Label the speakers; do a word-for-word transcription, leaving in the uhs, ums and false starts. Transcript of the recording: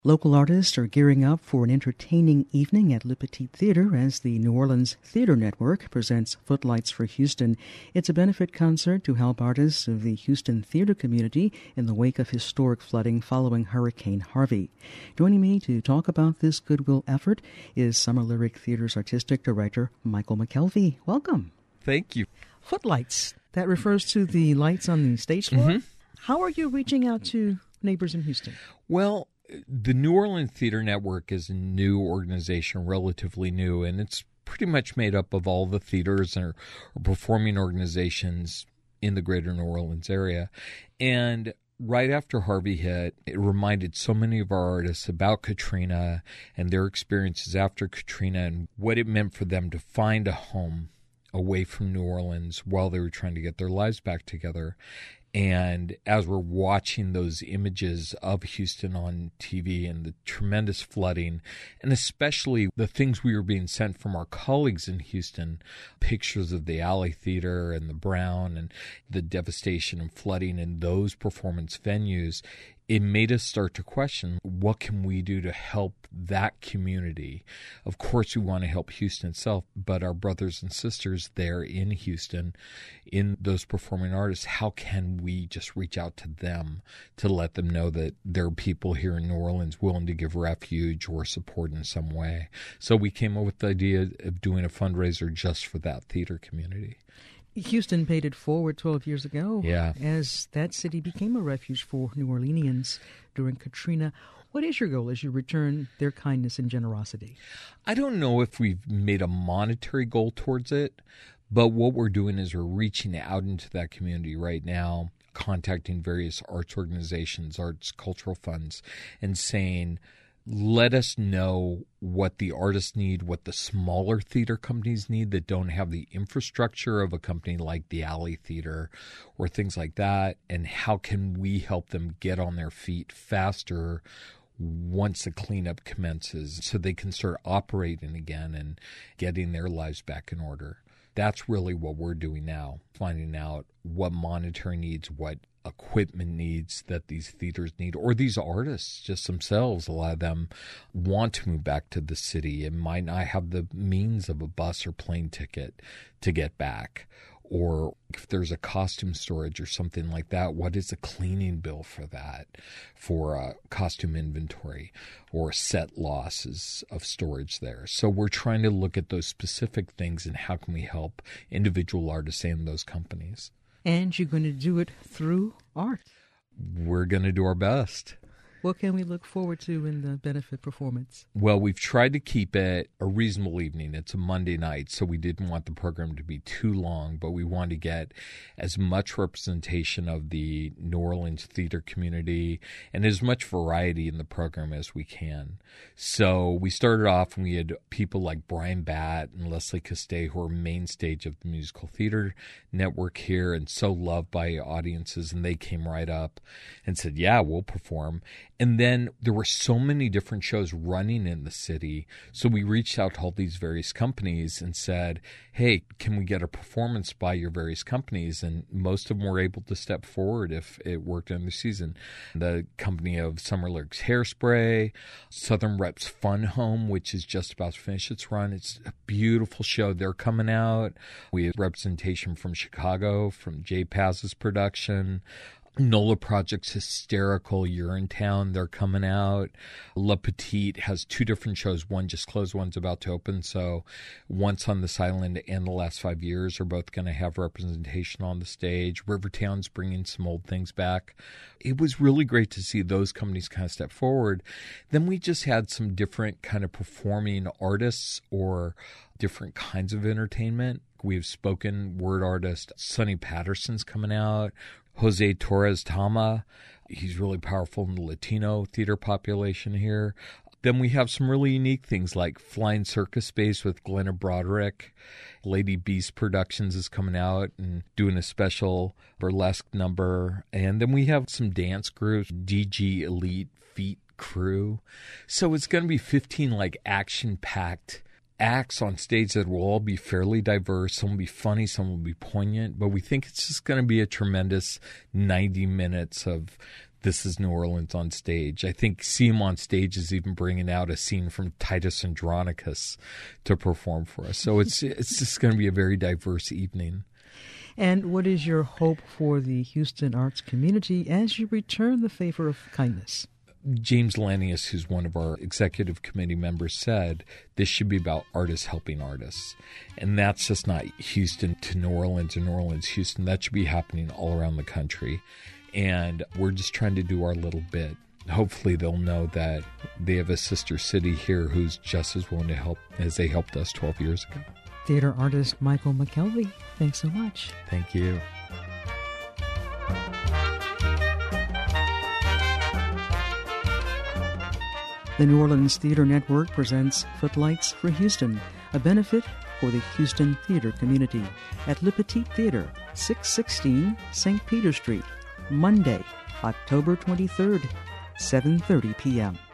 Speaker 1: Local artists are gearing up for an entertaining evening at Le Petit Theatre as the New Orleans Theater Network presents Footlights for Houston. It's a benefit concert to help artists of the Houston theater community in the wake of historic flooding following Hurricane Harvey. Joining me to talk about this goodwill effort is Summer Lyric Theater's artistic director, Michael McKelvey. Welcome.
Speaker 2: Thank you.
Speaker 1: Footlights, that refers to the lights on the stage floor.
Speaker 2: Mm-hmm.
Speaker 1: How are you reaching out to neighbors in Houston?
Speaker 2: Well, the New Orleans Theater Network is a new organization, relatively new, and it's pretty much made up of all the theaters or, or performing organizations in the greater New Orleans area. And right after Harvey hit, it reminded so many of our artists about Katrina and their experiences after Katrina and what it meant for them to find a home away from New Orleans while they were trying to get their lives back together. And as we're watching those images of Houston on T V and the tremendous flooding, and especially the things we were being sent from our colleagues in Houston, pictures of the Alley Theater and the Brown and the devastation and flooding in those performance venues, it made us start to question, what can we do to help that community? Of course, we want to help Houston itself, but our brothers and sisters there in Houston, in those performing artists, how can we just reach out to them to let them know that there are people here in New Orleans willing to give refuge or support in some way? So we came up with the idea of doing a fundraiser just for that theater community.
Speaker 1: Houston paid it forward twelve years ago
Speaker 2: yeah.
Speaker 1: as that city became a refuge for New Orleanians during Katrina. What is your goal as you return their kindness and generosity?
Speaker 2: I don't know if we've made a monetary goal towards it, but what we're doing is we're reaching out into that community right now, contacting various arts organizations, arts, cultural funds, and saying, let us know what the artists need, what the smaller theater companies need that don't have the infrastructure of a company like the Alley Theater or things like that, and how can we help them get on their feet faster once the cleanup commences so they can start operating again and getting their lives back in order. That's really what we're doing now, finding out what monetary needs, what equipment needs that these theaters need, or these artists just themselves. A lot of them want to move back to the city and might not have the means of a bus or plane ticket to get back. Or if there's a costume storage or something like that, what is a cleaning bill for that, for a costume inventory or set losses of storage there? So we're trying to look at those specific things and how can we help individual artists and those companies.
Speaker 1: And you're going to do it through art.
Speaker 2: We're going to do our best.
Speaker 1: What can we look forward to in the benefit performance?
Speaker 2: Well, we've tried to keep it a reasonable evening. It's a Monday night, so we didn't want the program to be too long, but we wanted to get as much representation of the New Orleans theater community and as much variety in the program as we can. So we started off and we had people like Brian Batt and Leslie Castet, who are main stage of the Musical Theater Network here and so loved by audiences, and they came right up and said, yeah, we'll perform. And then there were so many different shows running in the city. So we reached out to all these various companies and said, hey, can we get a performance by your various companies? And most of them were able to step forward if it worked in the season. The company of Summer Lyric's Hairspray, Southern Reps Fun Home, which is just about to finish its run. It's a beautiful show. They're coming out. We have representation from Chicago, from Jay Paz's production. NOLA Project's hysterical Urinetown, they're coming out. Le Petit has two different shows. One just closed, one's about to open. So Once on This Island and The Last Five Years are both going to have representation on the stage. Rivertown's bringing some old things back. It was really great to see those companies kind of step forward. Then we just had some different kind of performing artists or different kinds of entertainment. We have spoken word artist Sonny Patterson's coming out. Jose Torres Tama, he's really powerful in the Latino theater population here. Then we have some really unique things like Flying Circus Space with Glenna Broderick. Lady Beast Productions is coming out and doing a special burlesque number. And then we have some dance groups, D G Elite Feet Crew. So it's going to be fifteen like action-packed acts on stage that will all be fairly diverse. Some will be funny, some will be poignant, but we think it's just going to be a tremendous ninety minutes of This is New Orleans on stage. I think See 'Em on Stage is even bringing out a scene from Titus Andronicus to perform for us. So it's it's just going to be a very diverse evening.
Speaker 1: And what is your hope for the Houston arts community as you return the favor of kindness?
Speaker 2: James Lanius, who's one of our executive committee members, said this should be about artists helping artists. And that's just not Houston to New Orleans or New Orleans, Houston. That should be happening all around the country. And we're just trying to do our little bit. Hopefully they'll know that they have a sister city here who's just as willing to help as they helped us twelve years ago.
Speaker 1: Theater artist Michael McKelvey, thanks so much.
Speaker 2: Thank you.
Speaker 1: The New Orleans Theater Network presents Footlights for Houston, a benefit for the Houston theater community at Le Petit Theater, six sixteen Saint Peter Street, Monday, October twenty-third, seven thirty p.m.